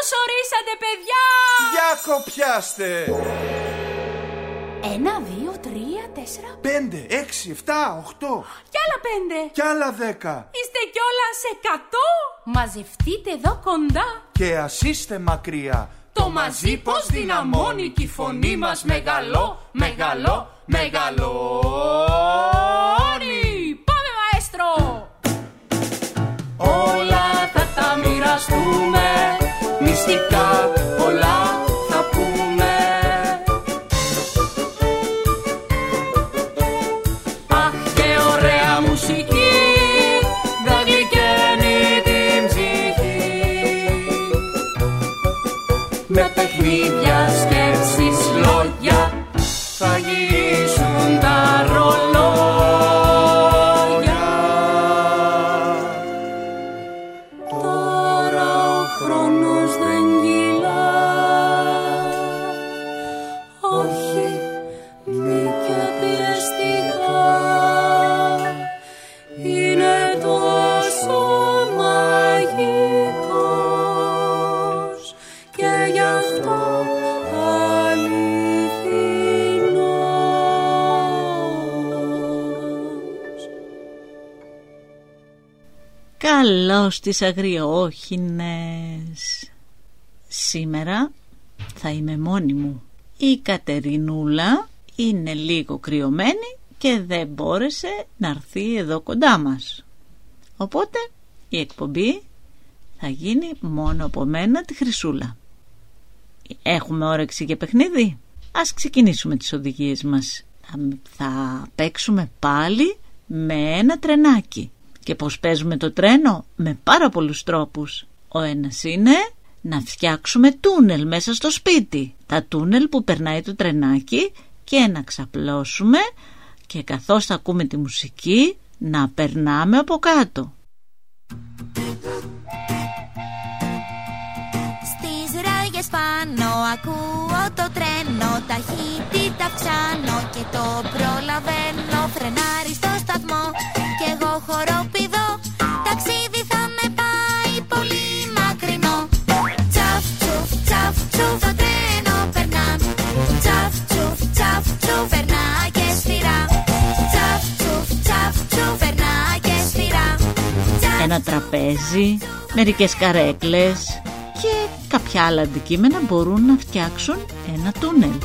Καλώς ορίσατε, παιδιά! Για κοπιάστε! 1, 2, 3, 4, 5, 6, 7, 8. Κι άλλα 5. Κι άλλα 10. Είστε κιόλας 100. Μαζευτείτε εδώ κοντά. Και ας είστε μακριά. Το μαζί πως δυναμώνει κι η φωνή μας μεγαλώνει. Πάμε, μαέστρο! Όλα θα τα μοιραστούμε, μυστικά πολλά θα πούμε. Αχ, και ωραία μουσική, θα γλυκαίνει την ψυχή. Με παιχνίδια, σκέψεις, λόγια, θα γυρίσουν τα ρολόγια. Τώρα ο χρόνος δεν κυλά, όχι μη και πιεστικά. Είναι τόσο μαγικός και γι' αυτό Καλώς τις αγριόχινες. Σήμερα θα είμαι μόνη μου. Η Κατερινούλα είναι λίγο κρυωμένη και δεν μπόρεσε να έρθει εδώ κοντά μας. Οπότε η εκπομπή θα γίνει μόνο από μένα, τη Χρυσούλα. Έχουμε όρεξη για παιχνίδι? Ας ξεκινήσουμε τις οδηγίες μας. Θα παίξουμε πάλι με ένα τρενάκι. Και πώς παίζουμε το τρένο? Με πάρα πολλούς τρόπους. Ο ένας είναι να φτιάξουμε τούνελ μέσα στο σπίτι. Τα τούνελ που περνάει το τρενάκι, και να ξαπλώσουμε και καθώς θα ακούμε τη μουσική να περνάμε από κάτω. Στις ράγες πάνω ακούω το τρένο, ταχύτητα αυξάνω και το προλαβαίνω. Φρενάρει στο σταθμό κι εγώ χοροπηδώ, ταξίδι θα με πάει πολύ μακρινό. Τσαφ τσουφ τσαφ τσουφ, το τρένο περνά. Τσαφ τσουφ τσαφ τσουφ, περνά και σφυρά. Τσαφ τσουφ τσαφ τσουφ, περνά και σφυρά. Ένα τραπέζι, μερικές καρέκλες και κάποια άλλα αντικείμενα μπορούν να φτιάξουν ένα τούνελ.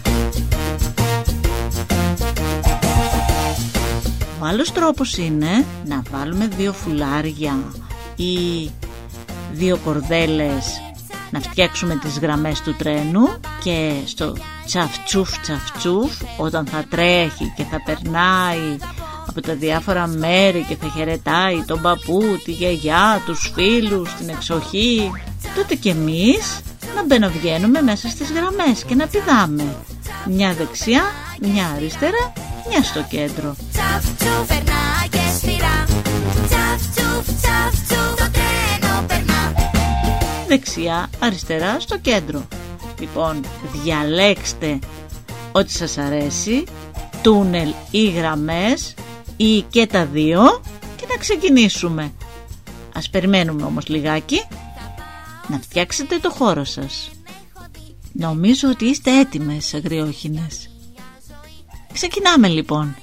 Ο άλλος τρόπος είναι να βάλουμε 2 φουλάρια ή 2 κορδέλες, να φτιάξουμε τις γραμμές του τρένου, και στο τσαφτσούφ τσαφτσούφ, όταν θα τρέχει και θα περνάει από τα διάφορα μέρη και θα χαιρετάει τον παππού, τη γιαγιά, τους φίλους, την εξοχή, τότε και εμείς να μπαινοβγαίνουμε μέσα στις γραμμές και να πηδάμε μια δεξιά, μια αριστερά, μια στο κέντρο. Δεξιά, αριστερά, στο κέντρο. Λοιπόν, διαλέξτε ό,τι σας αρέσει, τούνελ ή γραμμές ή και τα δύο, και να ξεκινήσουμε. Ας περιμένουμε όμως λιγάκι να φτιάξετε το χώρο σας. Νομίζω ότι είστε έτοιμες, αγριόχινες. Ξεκινάμε λοιπόν.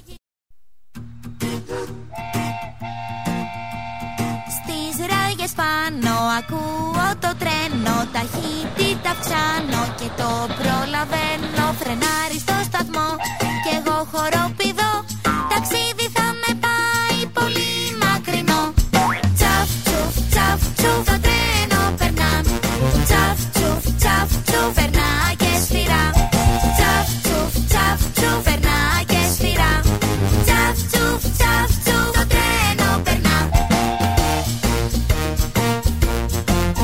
Στις ράγες πάνω ακούω το τρένο, ταχύτητα αυξάνω και το προλαβαίνω. Φρενάρει στο σταθμό κι εγώ χοροπηδώ, ταξίδι θα με πάει πολύ μακρινό. Τσαφ τσουφ τσαφ τσουφ, το τρένο περνά. Τσαφ τσουφ τσαφ τσουφ, περνά και σφυρά. Τσαφ τσουφ τσαφ τσουφ, περνά και σφυρά. Τσαφ τσουφ τσαφ τσουφ, το τρένο περνά.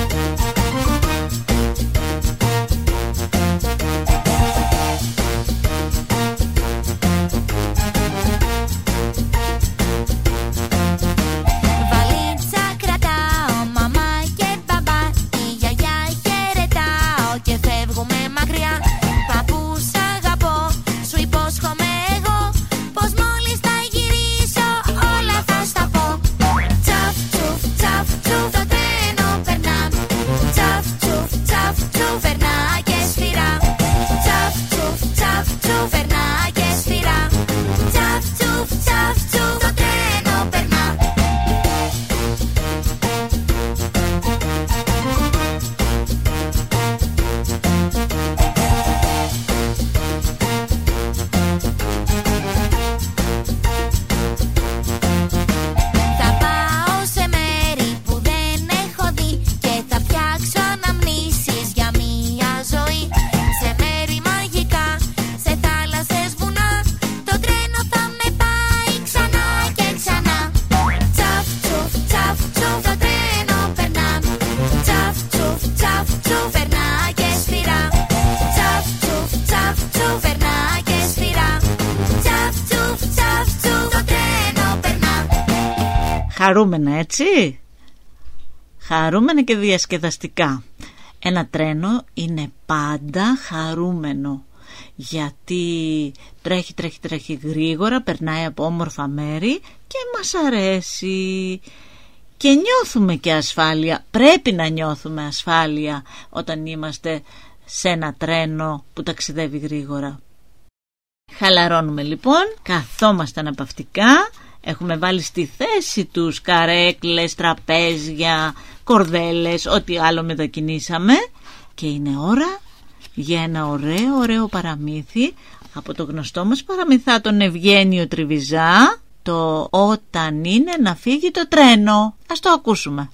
χαρούμενα, έτσι. Χαρούμενα και διασκεδαστικά. Ένα τρένο είναι πάντα χαρούμενο, γιατί τρέχει γρήγορα, περνάει από όμορφα μέρη και μας αρέσει. Και νιώθουμε και ασφάλεια. Πρέπει να νιώθουμε ασφάλεια όταν είμαστε σε ένα τρένο που ταξιδεύει γρήγορα. Χαλαρώνουμε λοιπόν, καθόμαστε αναπαυτικά, έχουμε βάλει στη θέση τους καρέκλες, τραπέζια, κορδέλες, ό,τι άλλο μετακινήσαμε, και είναι ώρα για ένα ωραίο παραμύθι από το γνωστό μας παραμυθά τον Ευγένιο Τριβιζά, το «Όταν είναι να φύγει το τρένο». Ας το ακούσουμε.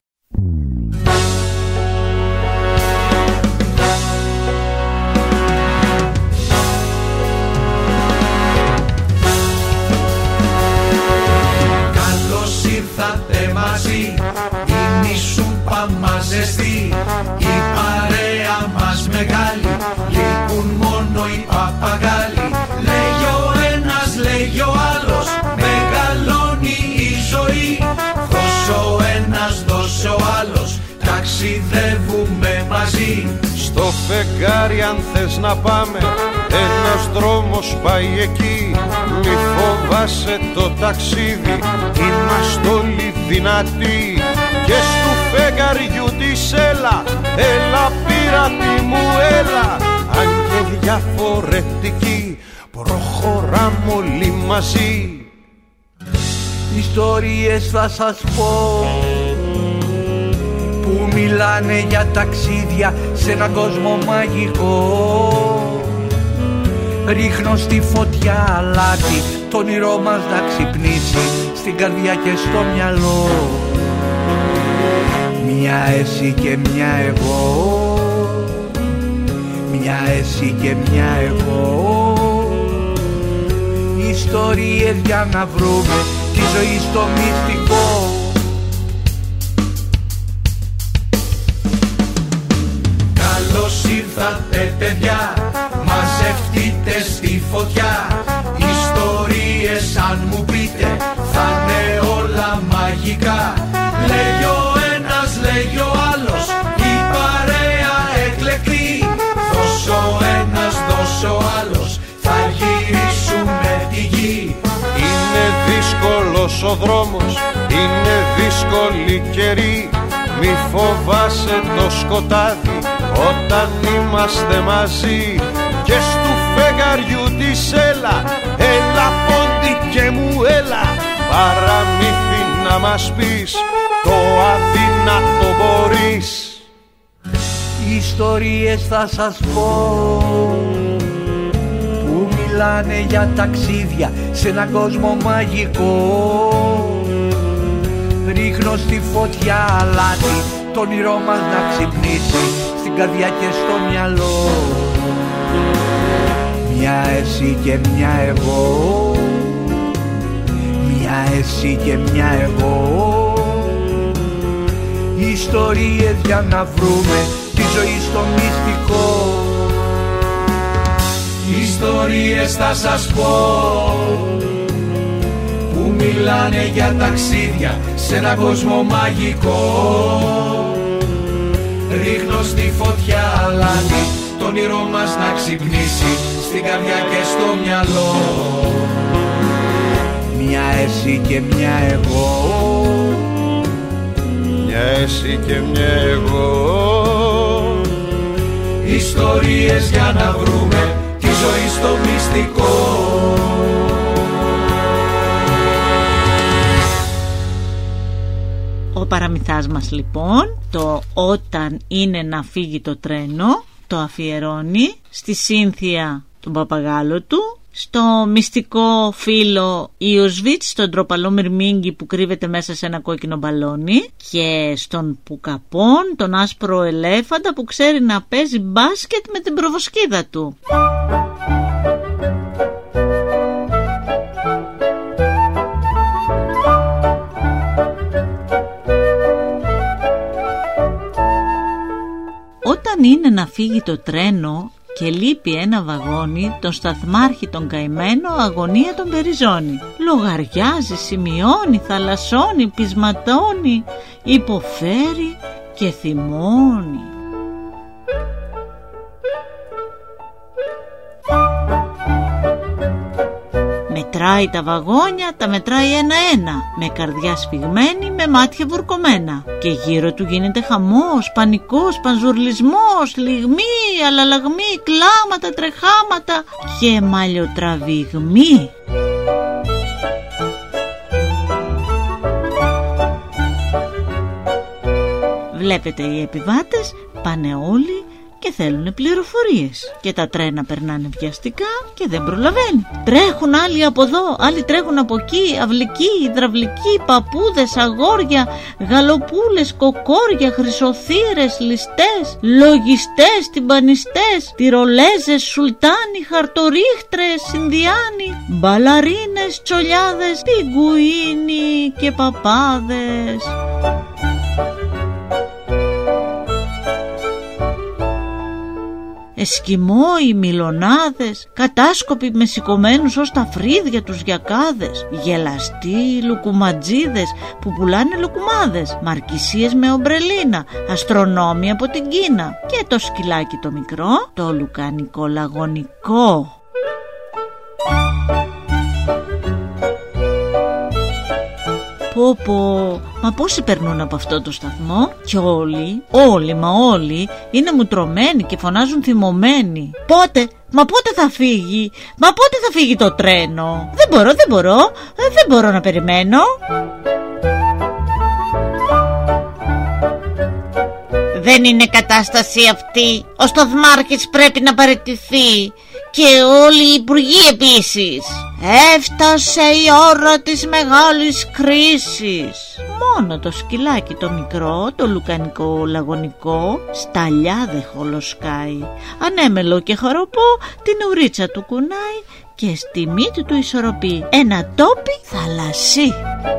Καλώς ήρθατε μαζί, είναι η σούπα μας ζεστή, η παρέα μας μεγάλη, λείπουν μόνο οι παπαγάλοι. Λέγει ο ένας, λέγει ο άλλος, μεγαλώνει η ζωή. Δώσε ο ένας, δώσε ο άλλος, ταξιδεύουμε μαζί. Στο φεγγάρι αν θες να πάμε, ένας δρόμος πάει εκεί. Μη φοβάσαι το ταξίδι, είμαστε όλοι δυνατοί. Και στου φεγγαριού της έλα, έλα πειράτη μου έλα. Αν και διαφορετικοί, προχωράμε όλοι μαζί. Ιστορίες θα σας πω που μιλάνε για ταξίδια σε έναν κόσμο μαγικό. Ρίχνω στη φωτιά αλάτι, το όνειρό μας να ξυπνήσει στην καρδιά και στο μυαλό. Μια εσύ και μια εγώ, μια εσύ και μια εγώ. Ιστορίες για να βρούμε τη ζωή στο μυστικό. Καλώς ήρθατε παιδιά, μαζευτείτε στη φωτιά. Ιστορίες αν μου πείτε θα είναι όλα μαγικά. Λέγει ο ένας, λέγει ο άλλος, η παρέα εκλεκτή. Δώσε ο ένας, δώσε ο άλλος, θα γυρίσουμε τη γη. Είναι δύσκολος ο δρόμος, είναι δύσκολη καιρή. Μη φοβάσαι το σκοτάδι όταν είμαστε μαζί. Και στου φεγγαριού της έλα, έλα πόντι και μου έλα. Παραμύθι να μας πεις, το αδύνατο μπορείς. Ιστορίες θα σας πω που μιλάνε για ταξίδια σε έναν κόσμο μαγικό. Ρίχνω στη φωτιά αλάτι, το όνειρό μας να ξυπνήσει στην καρδιά και στο μυαλό. Μια εσύ και μια εγώ, μια εσύ και μια εγώ. Ιστορίες για να βρούμε τη ζωή στο μυστικό. Ιστορίες θα σας πω που μιλάνε για ταξίδια σε έναν κόσμο μαγικό. Ρίχνω στη φωτιά αλάτι, το όνειρό μας να ξυπνήσει στην καρδιά και στο μυαλό. Μια εσύ και μια εγώ, μια εσύ και μια εγώ. Ιστορίες για να βρούμε τη ζωή στο μυστικό. Ο παραμυθάς μας λοιπόν, το «Όταν είναι να φύγει το τρένο», το αφιερώνει στη Σύνθια τον παπαγάλο του, στο μυστικό φίλο Ιωσβίτς, στον τροπαλό μυρμήγκι που κρύβεται μέσα σε ένα κόκκινο μπαλόνι, και στον Πουκαπών, τον άσπρο ελέφαντα που ξέρει να παίζει μπάσκετ με την προβοσκίδα του. Όταν είναι να φύγει το τρένο και λείπει ένα βαγόνι, τον σταθμάρχη τον καημένο αγωνία τον περιζώνει. Λογαριάζει, σημειώνει, θαλασσώνει, πεισματώνει, υποφέρει και θυμώνει. Μετράει τα βαγόνια, τα μετράει ένα-ένα, με καρδιά σφιγμένη, με μάτια βουρκωμένα. Και γύρω του γίνεται χαμός, πανικός, πανζουρλισμός, λιγμοί, αλλαλαγμοί, κλάματα, τρεχάματα και μαλλιοτραβηγμοί. Βλέπετε, οι επιβάτες πάνε όλοι και θέλουν πληροφορίες. Και τα τρένα περνάνε βιαστικά και δεν προλαβαίνει. Τρέχουν άλλοι από εδώ, άλλοι τρέχουν από εκεί, αυλικοί, υδραυλικοί, παππούδες, αγόρια, γαλοπούλες, κοκόρια, χρυσοθύρες, ληστές, λογιστές, τυμπανιστές, τυρολέζες, σουλτάνοι, χαρτορίχτρες, Ινδιάνοι, μπαλαρίνες, τσολιάδες, πιγκουίνοι και παπάδες. Εσκιμόοι, μιλονάδες, κατάσκοποι με σηκωμένους ως τα φρύδια τους γιακάδες, γελαστοί λουκουματζίδες που πουλάνε λουκουμάδες, μαρκισίες με ομπρελίνα, αστρονόμοι από την Κίνα και το σκυλάκι το μικρό, το λουκανικό λαγωνικό. Πω, μα πόσοι περνούν από αυτό το σταθμό? Και όλοι είναι μουτρωμένοι και φωνάζουν θυμωμένοι. Πότε θα φύγει? Μα πότε θα φύγει το τρένο? Δεν μπορώ να περιμένω. Δεν είναι κατάσταση αυτή. Ο σταθμάρχης πρέπει να παραιτηθεί και όλοι οι υπουργοί επίσης. Έφτασε η ώρα της μεγάλης κρίσης. Μόνο το σκυλάκι το μικρό, το λουκανικό λαγωνικό, σταλιά δε χολοσκάει. Ανέμελο και χαροπό την ουρίτσα του κουνάει και στη μύτη του ισορροπεί ένα τόπι θαλασσί.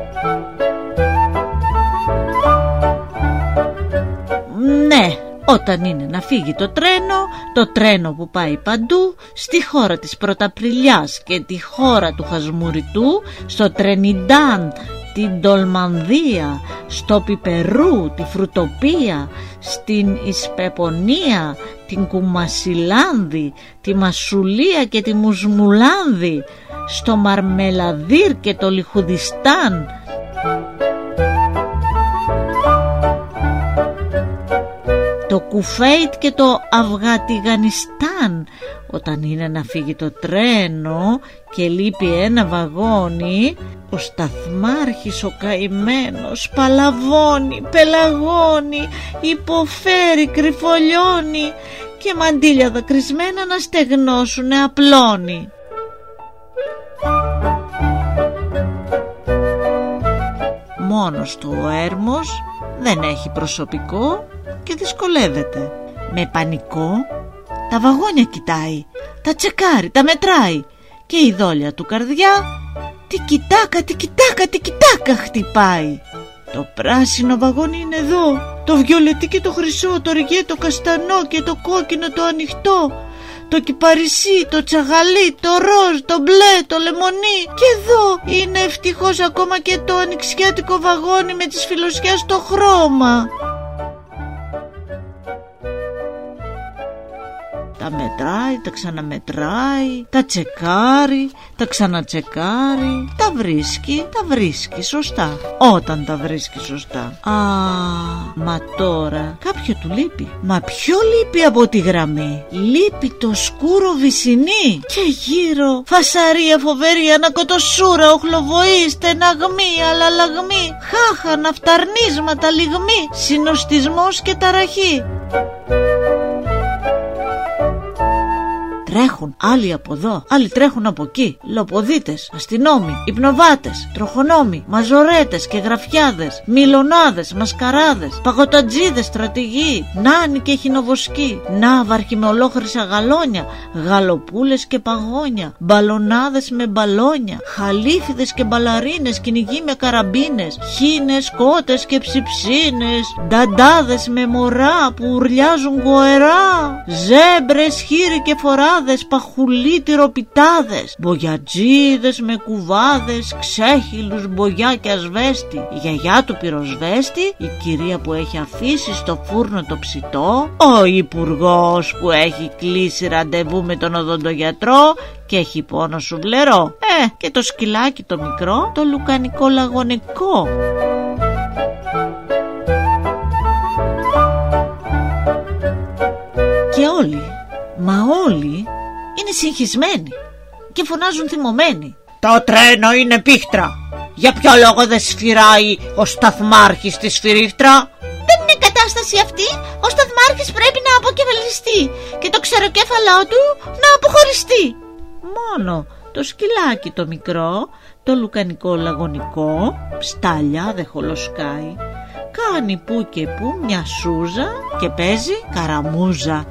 Ναι, όταν είναι να φύγει το τρένο που πάει παντού, στη χώρα της Πρωταπριλιάς και τη χώρα του Χασμουριτού, στο Τρενιντάν, την Ντολμανδία, στο Πιπερού, τη Φρουτοπία, στην Ισπεπονία, την Κουμασιλάνδη, τη Μασουλία και τη Μουσμουλάνδη, στο Μαρμελαδίρ και το Λιχουδιστάν, το Κουφέιτ και το Αφγατιγανιστάν. Όταν είναι να φύγει το τρένο και λείπει ένα βαγόνι, ο σταθμάρχης ο καημένος παλαβώνει, πελαγώνει, υποφέρει, κρυφολιώνει και μαντήλια δακρυσμένα να στεγνώσουνε απλώνει. Μόνος του ο έρμος δεν έχει προσωπικό και δυσκολεύεται. Με πανικό τα βαγόνια κοιτάει, τα τσεκάρει, τα μετράει και η δόλια του καρδιά τικιτάκα χτυπάει. Το πράσινο βαγόνι είναι εδώ, το βιολετί και το χρυσό, το ριγέ, το καστανό και το κόκκινο το ανοιχτό, το κυπαρισί, το τσαγαλί, το ροζ, το μπλε, το λεμονί. Και εδώ είναι ευτυχώς ακόμα και το ανοιξιάτικο βαγόνι με της φιλοσιάς το χρώμα. Τα μετράει, τα ξαναμετράει, τα τσεκάρει, τα ξανατσεκάρει, τα βρίσκει σωστά. Όταν τα βρίσκει σωστά. Μα τώρα κάποιο του λείπει. Μα ποιο λείπει από τη γραμμή? Λείπει το σκούρο βυσσινί. Και γύρω φασαρία φοβερή, ανακοτοσούρα, οχλοβοή, στεναγμή, αλλαλαγμή, χάχα, ναυταρνίσματα, λιγμή, συνοστισμός και ταραχή. τρέχουν. Άλλοι από εδώ, άλλοι τρέχουν από εκεί. Λοποδίτες, αστυνόμοι, υπνοβάτες, τροχονόμοι, μαζορέτες και γραφιάδες, μιλονάδες, μασκαράδες, παγωτατζίδες, στρατηγοί, νάνοι και χινοβοσκοί, ναύαρχοι με ολόχρυσα γαλόνια, γαλοπούλες και παγόνια, μπαλονάδες με μπαλόνια, χαλίφιδες και μπαλαρίνες, κυνηγοί με καραμπίνες, χίνες, κότες και ψιψίνες, νταντάδες με μωρά που ουρλιάζουν γοερά, ζέμπρες, χείροι και φοράδες, παχουλοί τυροπιτάδες, μπογιατζίδες με κουβάδες, ξέχυλους, μπογιά και ασβέστη, η γιαγιά του πυροσβέστη, η κυρία που έχει αφήσει στο φούρνο το ψητό, ο υπουργός που έχει κλείσει ραντεβού με τον οδοντογιατρό και έχει πόνο σουβλερό, και το σκυλάκι το μικρό, το λουκανικό λαγωνικό. Και όλοι, μα όλοι είναι συγχυσμένοι και φωνάζουν θυμωμένοι. Το τρένο είναι πίχτρα. Για ποιο λόγο δεν σφυράει ο σταθμάρχης τη σφυρίχτρα? Δεν είναι κατάσταση αυτή. Ο σταθμάρχης πρέπει να αποκεφαλιστεί και το ξεροκέφαλό του να αποχωριστεί. Μόνο το σκυλάκι το μικρό, το λουκανικό λαγωνικό, στάλια δεν χολοσκάει. Κάνει που και που μια σούζα και παίζει καραμούζα.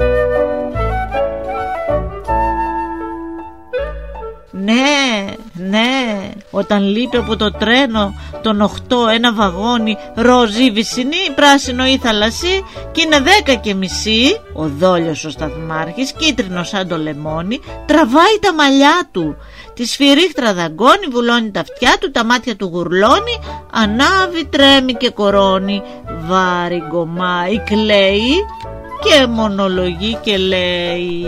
Ναι, όταν λείπει από το τρένο των 8 ένα βαγόνι ροζ ή βυσσινή, πράσινο ή θαλασσί και είναι 10:30, ο δόλιος ο σταθμάρχης, κίτρινο σαν το λεμόνι, τραβάει τα μαλλιά του, τη σφυρίχτρα δαγκώνει, βουλώνει τα αυτιά του, τα μάτια του γουρλώνει, ανάβει, τρέμει και κορώνει, βάρη, γκομάει, κλαίει και μονολογεί και λέει: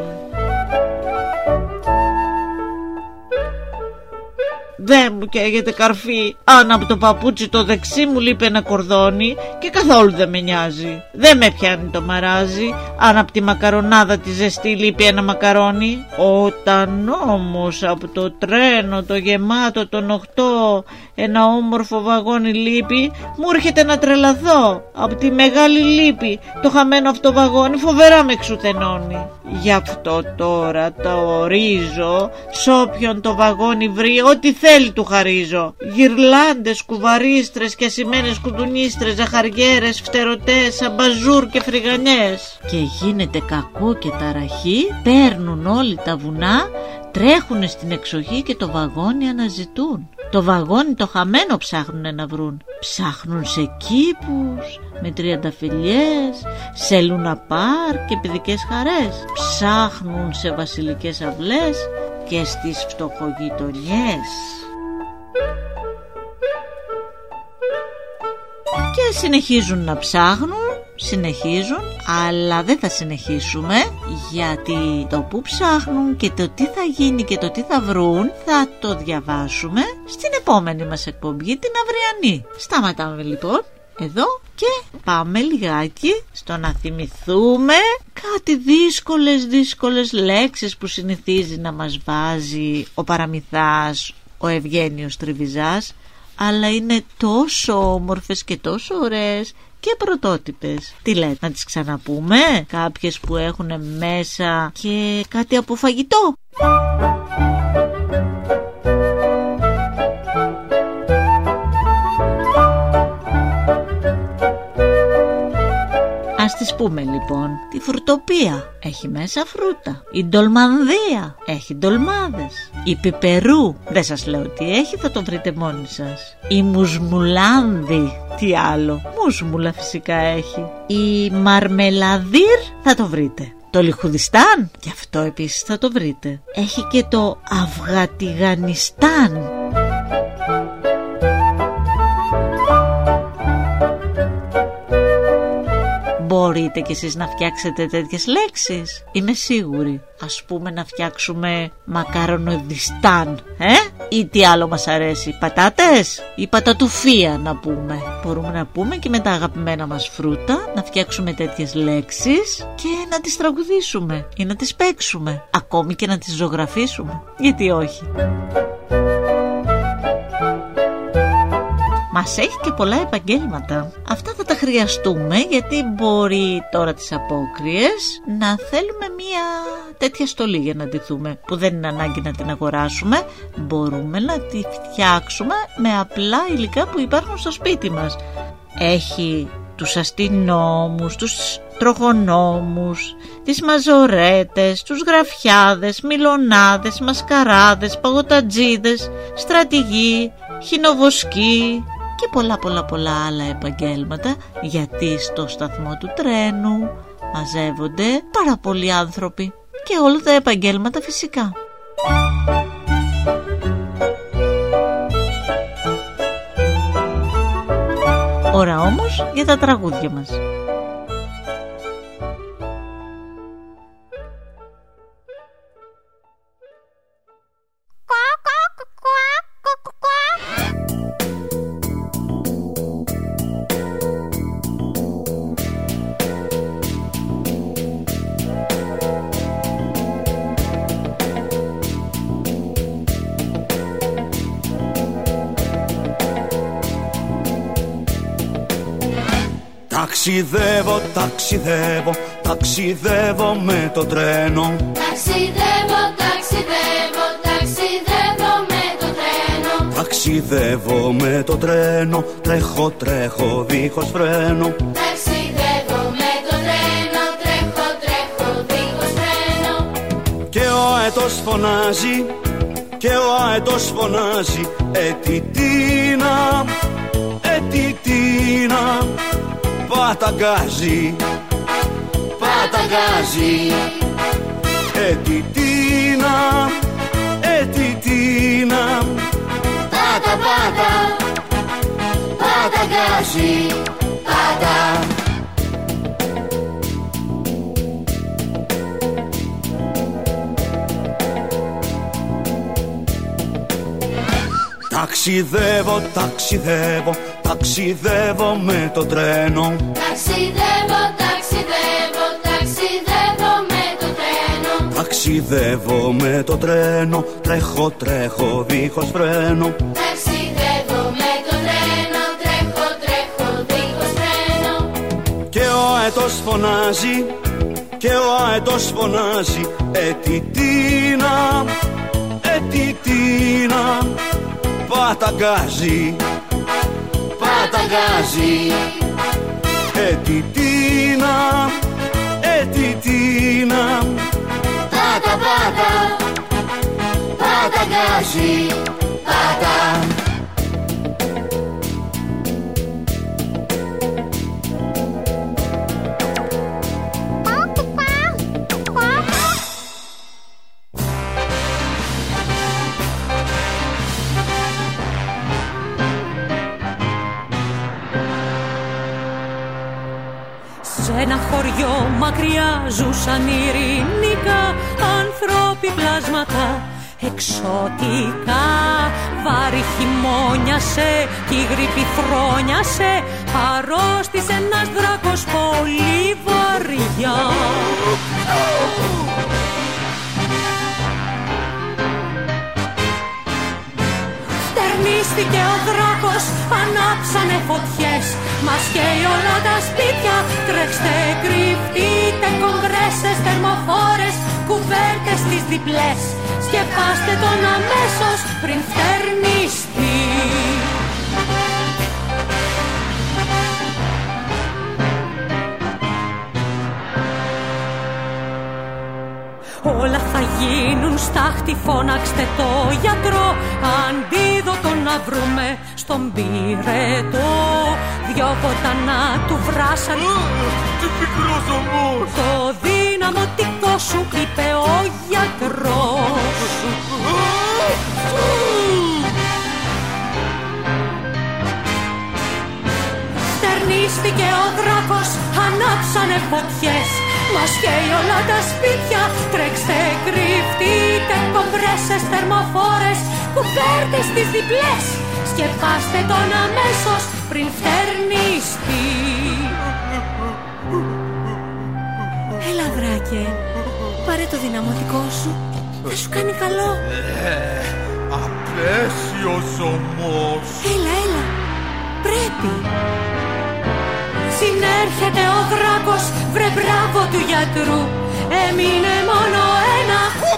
δεν μου καίγεται καρφί, αν από το παπούτσι το δεξί μου λείπει ένα κορδόνι και καθόλου δεν με νοιάζει. Δεν με πιάνει το μαράζι, αν από τη μακαρονάδα τη ζεστή λείπει ένα μακαρόνι. Όταν όμως από το τρένο το γεμάτο των 8 ένα όμορφο βαγόνι λείπει, μου έρχεται να τρελαθώ. Από τη μεγάλη λύπη το χαμένο αυτό βαγόνι φοβερά με εξουθενώνει. Γι' αυτό τώρα το ορίζω, σ' όποιον το βαγόνι βρει, ό,τι θέλει του χαρίζω. Γυρλάντες, κουβαρίστρες και ασημένες κουντουνίστρες, ζαχαριέρες, φτερωτές, αμπαζούρ και φρυγανιές. Και γίνεται κακό και ταραχή, παίρνουν όλοι τα βουνά, τρέχουνε στην εξοχή και το βαγόνι αναζητούν. Το βαγόνι το χαμένο ψάχνουνε να βρουν. Ψάχνουν σε κήπους, με τριανταφυλλιές, σε λουναπάρ και παιδικές χαρές. Ψάχνουν σε βασιλικές αυλές και στις φτωχογειτονιές. Και συνεχίζουν να ψάχνουν, αλλά δεν θα συνεχίσουμε, γιατί το που ψάχνουν και το τι θα γίνει και το τι θα βρουν θα το διαβάσουμε στην επόμενη μας εκπομπή, την αυριανή. Σταματάμε λοιπόν εδώ και πάμε λιγάκι στο να θυμηθούμε κάτι δύσκολες λέξεις που συνηθίζει να μας βάζει ο Παραμυθάς, ο Ευγένιος Τριβιζάς, αλλά είναι τόσο όμορφες και τόσο ωραίες και πρωτότυπες. Τι λέτε, να τις ξαναπούμε? Κάποιες που έχουν μέσα και κάτι από φαγητό. Ας τις πούμε λοιπόν. Τη φρουτοπία έχει μέσα φρούτα. Η ντολμανδία έχει ντολμάδες. Η πιπερού, δεν σας λέω τι έχει, θα το βρείτε μόνοι σας. Η μουσμουλάνδη, τι άλλο, μουσμουλα φυσικά έχει. Η μαρμελαδίρ, θα το βρείτε. Το Λιχουδιστάν, και αυτό επίσης θα το βρείτε. Έχει και το Αφγατιγανιστάν. Μπορείτε κι εσείς να φτιάξετε τέτοιες λέξεις? Είμαι σίγουρη. Ας πούμε να φτιάξουμε μακαρονοδιστάν, ή τι άλλο μας αρέσει, πατάτες ή πατατουφία να πούμε. Μπορούμε να πούμε και με τα αγαπημένα μας φρούτα, να φτιάξουμε τέτοιες λέξεις και να τις τραγουδήσουμε ή να τις παίξουμε, ακόμη και να τις ζωγραφίσουμε. Γιατί όχι? Μας έχει και πολλά επαγγέλματα. Αυτά θα τα τα χρειαστούμε, γιατί μπορεί τώρα τις απόκριες να θέλουμε μία τέτοια στολή για να ντυθούμε, που δεν είναι ανάγκη να την αγοράσουμε. Μπορούμε να τη φτιάξουμε με απλά υλικά που υπάρχουν στο σπίτι μας. Έχει τους αστυνόμους, τους τροχονόμους, τις μαζορέτες, τους γραφιάδες, μιλονάδες, μασκαράδες, παγωτατζίδες, στρατηγοί, χινοβοσκοί και πολλά άλλα επαγγέλματα, γιατί στο σταθμό του τρένου μαζεύονται πάρα πολλοί άνθρωποι και όλα τα επαγγέλματα φυσικά. Ώρα όμως για τα τραγούδια μας. Ταξιδεύω, ταξιδεύω, ταξιδεύω με το τρένο. Ταξιδεύω, ταξιδεύω, ταξιδεύω με το τρένο. Ταξιδεύω με το τρένο, τρέχω, τρέχω δίχως φρένο. Ταξιδεύω με το τρένο, τρέχω, τρέχω δίχως φρένο. Και ο αετός φωνάζει, και ο αετός φωνάζει, ετιτίνα, ετιτίνα. Πάτα γκάζι, πάτα γκάζι, ετιτίνα, ετιτίνα. Πάτα, πάτα, πάτα γκάζι, πάτα. Ταξιδεύω, ταξιδεύω, ταξιδεύω με το τρένο. Ταξιδεύω, ταξιδεύω, ταξιδεύω με το τρένο. Ταξιδεύω με το τρένο, τρέχω, τρέχω δίχως φρένο. Ταξιδεύω με το τρένο, τρέχω, τρέχω δίχως φρένο. Και ο αετός φωνάζει, και ο αετός φωνάζει, ετιτίνα, ετιτίνα. Πάτα γκάζι, πάτα γκάζι, ετιτίνα, ετιτίνα. Πάτα, πάτα, πάτα γκάζι, πάτα. Σε ένα χωριό μακριά ζούσαν ειρηνικά άνθρωποι πλάσματα εξωτικά. Βάρη χειμώνιασε κι η γρίπη φρόνιασε, αρρώστησε ένας δράκος πολύ βαριά. Στερνίστηκε ο δράκος, ανάψανε φωτιές, μας καίει όλα τα σπίτια. Τρέξτε, κρυφτείτε, κομπρέσες, θερμοφόρες, κουβέρτες τις διπλές. Σκεπάστε τον αμέσως πριν φτερνιστεί. Όλα θα γίνουν στάχτη, φώναξτε το γιατρό. Αντίδοτο να βρούμε στον πυρετό. Δυο βοτανά του βράσαν. Τι πικρός όμως! Το δυναμωτικό σου, είπε ο γιατρός. Στερνίστηκε ο δράκος, ανάψανε φωτιές, μας καίει όλα τα σπίτια. Τρέξτε, κρυφτείτε, κομπρέσες, θερμοφόρες, κουβέρτες τις διπλές. Σκεπάστε τον αμέσως πριν φτερνιστεί. Έλα βράκε, πάρε το δυναμωτικό σου, θα σου κάνει καλό. Απέσιος όμως. Έλα, έλα, πρέπει. συνέρχεται ο δράκος, βρε μπράβο του γιατρού. Έμεινε μόνο ένα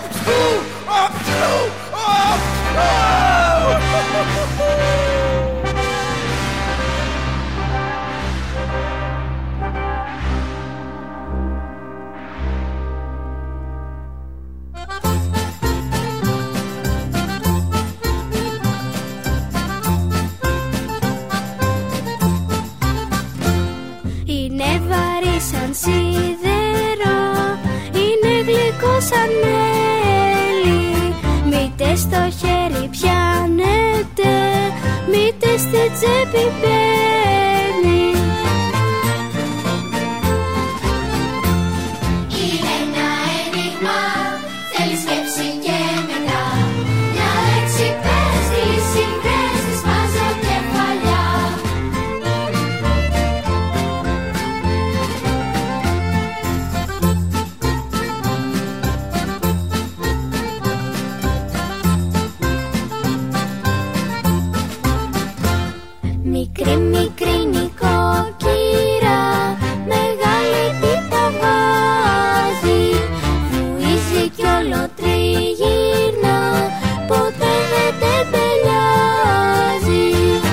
είναι βαρύ σαν σίδερο, είναι γλυκό σαν μέλι. Μήτε στο χέρι πιάνεται, μήτε στη τσέπη μπαίνει. Είναι ένα ένιγμα, θέλει σκέψη και μετά μια λέξη πες, τη συμβρες, τη σπάζω κεφαλιά. Μικρή μικρή νοικοκύρα, μεγάλη τι τα βάζει. Βουίζει κι όλο τριγύρνα, ποτέ δεν τεμπελιάζει.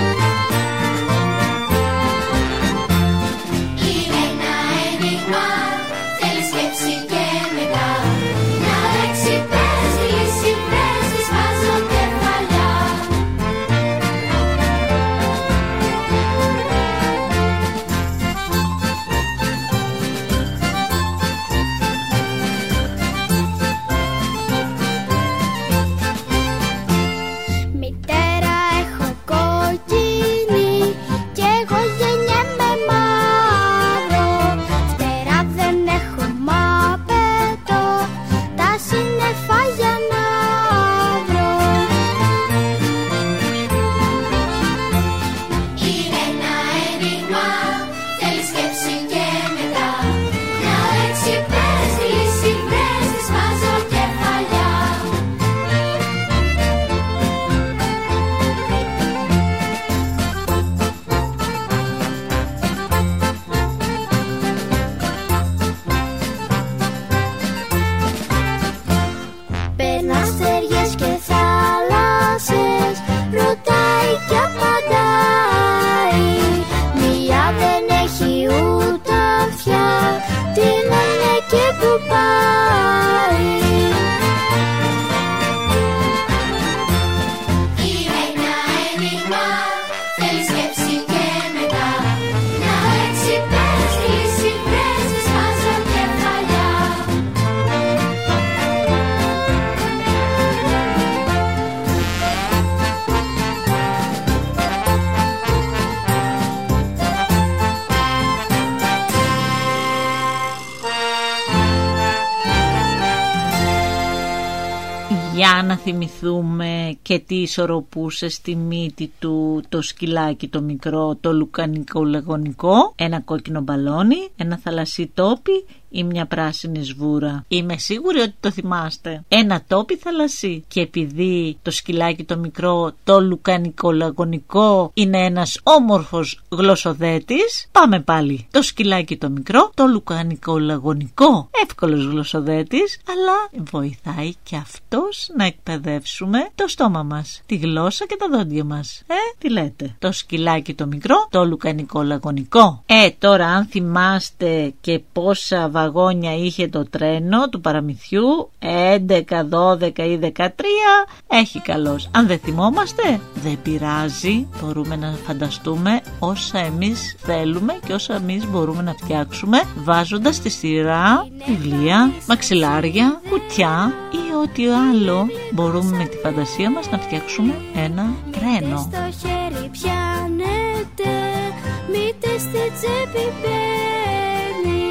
Είναι ένα ένιγμα, θέλει σκέψη και μετά μια λέξη πες, τη συμβρες, τη σπάζω κεφαλιά. Μητέρα έχω κόκκινη κι εγώ γεννιέμαι μαύρο. Φτερά δεν έχω μα πέτω τα σύννεφα για να βρω. Είναι ένα ένιγμα, θέλει σκέψη και μετά μια λέξη πες, τη συμβρες, τη σπάζω κεφαλιά. Περνά στεριές και θάλασσες, ρωτάει κι απαντάει. Μία δεν έχει ούτε αυτιά, τι λένε και που πάει. Είναι ένα ένιγμα, θέλει σκέψη και μετά μια λέξη πες, τη συμβρες, τη σπάζω κεφαλιά. Για να θυμηθούμε και τι ισορροπούσε στη μύτη του το σκυλάκι το μικρό, το λουκανικό λαγωνικό, ένα κόκκινο μπαλόνι, ένα θαλασσί τόπι ή μια πράσινη σβούρα. Είμαι σίγουρη ότι το θυμάστε. Ένα τόπι θαλασσί. Και επειδή το σκυλάκι το μικρό, το λουκανικό λαγωνικό, είναι ένας όμορφος γλωσσοδέτης, πάμε πάλι. Το σκυλάκι το μικρό, το λουκανικό λαγωνικό, εύκολος γλωσσοδέτης, αλλά βοηθάει και αυτός να εκπαιδεύσουμε το στόμα μας, τη γλώσσα και τα δόντια μας. Τι λέτε? Το σκυλάκι το μικρό, το λουκανικό λαγωνικό. Τώρα αν θυμάστε και πόσα βαγόνια είχε το τρένο του παραμυθιού, 11, 12 ή 13, έχει καλώς. Αν δεν θυμόμαστε, δεν πειράζει, μπορούμε να φανταστούμε όσα εμείς θέλουμε και όσα εμείς μπορούμε να φτιάξουμε, βάζοντας στη σειρά βιβλία, μαξιλάρια, κουτιά ή ό,τι άλλο μπορούμε με τη φαντασία μας να φτιάξουμε ένα τρένο. Στο χέρι πιάνεται, μήτε στη τσέπη μπαίνει.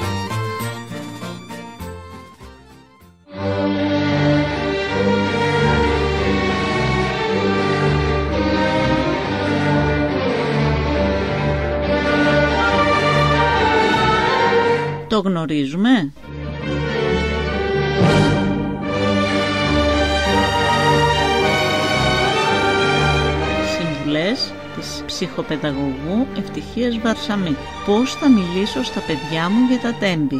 Το γνωρίζουμε? Συμβουλές πληροφορίες της ψυχοπαιδαγωγού Ευτυχίας Βαρσαμή. Πώς θα μιλήσω στα παιδιά μου για τα τέμπη.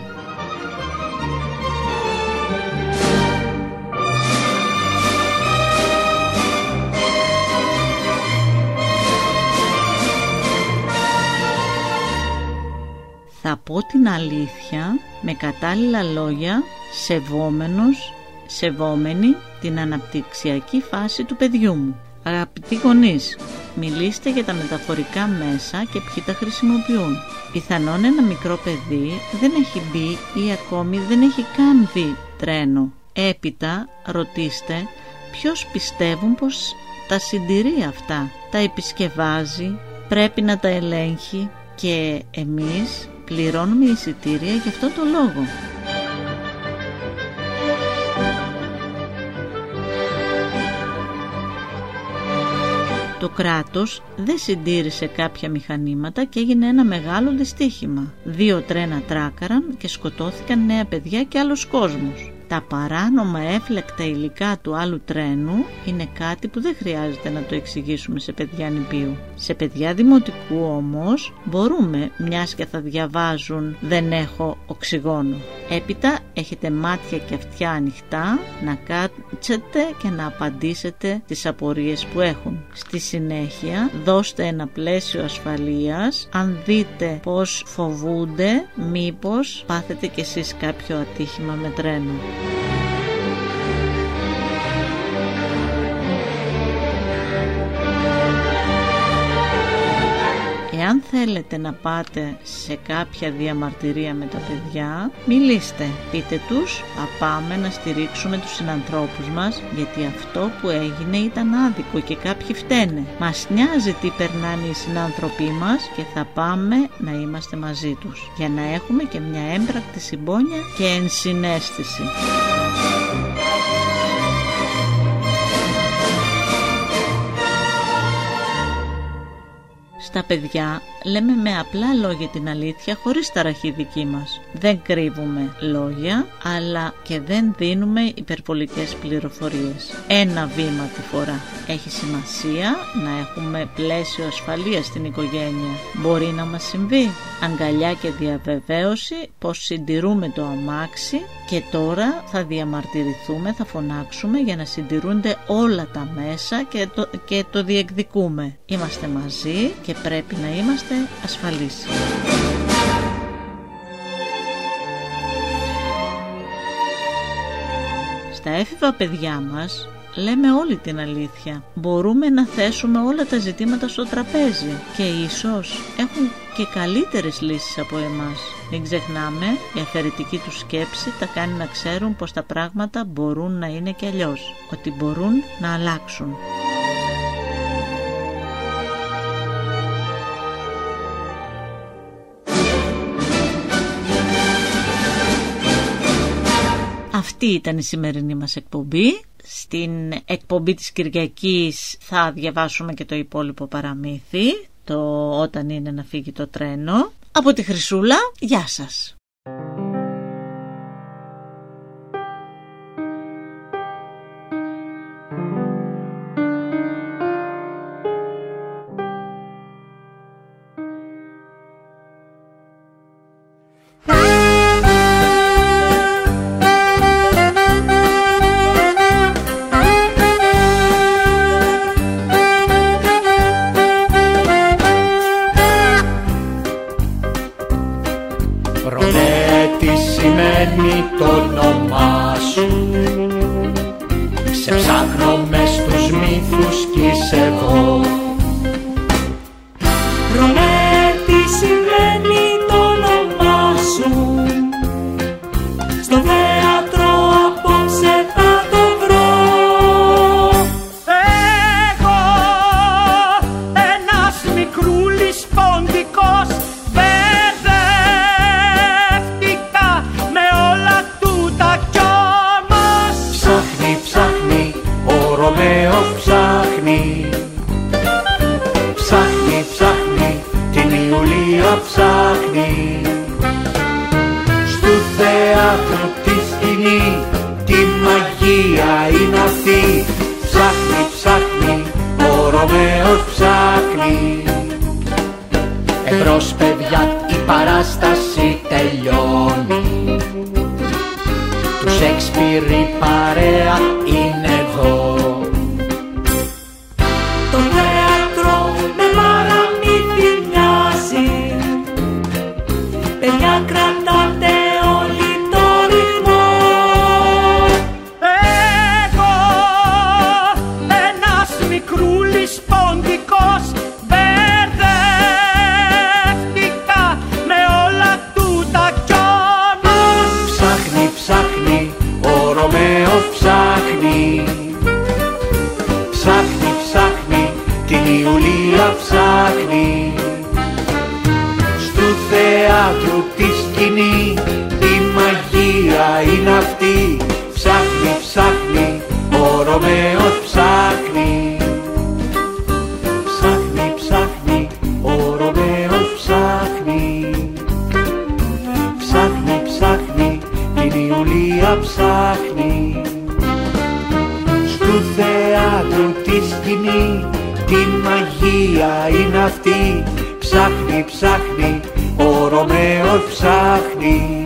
Θα πω την αλήθεια με κατάλληλα λόγια, σεβόμενη την αναπτυξιακή φάση του παιδιού μου. Αγαπητοί γονείς, μιλήστε για τα μεταφορικά μέσα και ποιοι τα χρησιμοποιούν. Πιθανόν ένα μικρό παιδί δεν έχει μπει ή ακόμη δεν έχει καν δει τρένο. Έπειτα ρωτήστε ποιος πιστεύουν πως τα συντηρεί αυτά, τα επισκευάζει, πρέπει να τα ελέγχει και εμείς πληρώνουμε εισιτήρια γι' αυτό το λόγο. Το κράτος δεν συντήρησε κάποια μηχανήματα και έγινε ένα μεγάλο δυστύχημα. 2 τρένα τράκαραν και σκοτώθηκαν νέα παιδιά και άλλος κόσμος. Τα παράνομα έφλεκτα υλικά του άλλου τρένου είναι κάτι που δεν χρειάζεται να το εξηγήσουμε σε παιδιά νηπίου. Σε παιδιά δημοτικού όμως μπορούμε, μιας και θα διαβάζουν «Δεν έχω οξυγόνο». Έπειτα έχετε μάτια και αυτιά ανοιχτά να κάτσετε και να απαντήσετε τις απορίες που έχουν. Στη συνέχεια δώστε ένα πλαίσιο ασφαλείας. Αν δείτε πως φοβούνται, μήπως πάθετε κι εσείς κάποιο ατύχημα με τρένο. Εάν θέλετε να πάτε σε κάποια διαμαρτυρία με τα παιδιά, μιλήστε, πείτε τους, πάμε να στηρίξουμε τους συνανθρώπους μας, γιατί αυτό που έγινε ήταν άδικο και κάποιοι φταίνε. Μας νοιάζει τι περνάνε οι συνάνθρωποι μας και θα πάμε να είμαστε μαζί τους, για να έχουμε και μια έμπρακτη συμπόνια και ενσυναίσθηση. Στα παιδιά λέμε με απλά λόγια την αλήθεια χωρίς ταραχή δική μας. Δεν κρύβουμε λόγια, αλλά και δεν δίνουμε υπερβολικές πληροφορίες. Ένα βήμα τη φορά. Έχει σημασία να έχουμε πλαίσιο ασφαλείας στην οικογένεια. Μπορεί να μας συμβεί. Αγκαλιά και διαβεβαίωση πως συντηρούμε το αμάξι και τώρα θα διαμαρτυρηθούμε, θα φωνάξουμε για να συντηρούνται όλα τα μέσα και το διεκδικούμε. Είμαστε μαζί και πρέπει να είμαστε ασφαλείς. Στα έφηβα παιδιά μας λέμε όλη την αλήθεια. Μπορούμε να θέσουμε όλα τα ζητήματα στο τραπέζι και ίσως έχουν και καλύτερες λύσεις από εμάς. Μην ξεχνάμε, η αφαιρετική του σκέψη τα κάνει να ξέρουν πως τα πράγματα μπορούν να είναι και αλλιώς, ότι μπορούν να αλλάξουν. Αυτή ήταν η σημερινή μας εκπομπή. Στην εκπομπή της Κυριακής θα διαβάσουμε και το υπόλοιπο παραμύθι, το «Όταν είναι να φύγει το τρένο». Από τη Χρυσούλα, γεια σας. Το όνομά σου σε ψάχνω μες στους μύθους κι είσαι εδώ. Ρωμέ, τι σημαίνει το όνομά σου, στο θέατρο απόψε θα το βρω. Εγώ, ένας μικρούλης ποντικός, ψάχνει την Ιουλία, ψάχνει στου θέατρου τη σκηνή, τη μαγεία είναι αυτή. Ψάχνει, ο Ρωμαίος ψάχνει. Εμπρός παιδιά, η παράσταση τελειώνει. Του Σέξπιρ η παρέα είναι εδώ. Το θέατρο με παραμύθι μοιάζει. Παιδιά, κρατάτε όλοι το ρυθμό. Εγώ, ένας μικρούλης ποντικός, μπερδεύτηκα με όλα τούτα κι όμως. Ψάχνει, ψάχνει, ο Ρωμαίο ψάχνει. Ψάχνει, ψάχνει, την Ιουλία ψάχνει. Στου θεάτρου τη σκηνή, η μαγεία είναι αυτή. Ψάχνει, ψάχνει, ο Ρωμαίος ψάχνει. Ψάχνει, ψάχνει, ο Ρωμαίος ψάχνει. Ψάχνει, ψάχνει, την Ιουλία ψάχνει. Στου θεάτρου τη σκηνή, τη μαγεία είναι αυτή. Ψάχνει, ψάχνει, ο Ρωμαίος ψάχνει.